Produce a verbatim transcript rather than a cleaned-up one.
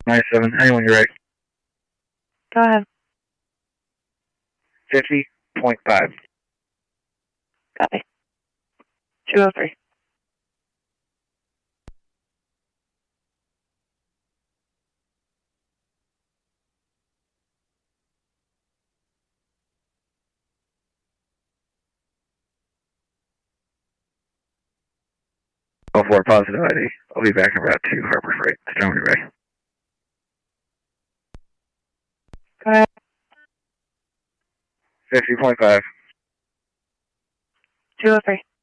nine seven, anyone you're right. Go ahead. fifty point five. Copy. two oh three. oh four, positive I D. I'll be back in route two, Harbor Freight. Tell me right. Go ahead. fifty point five. two oh three.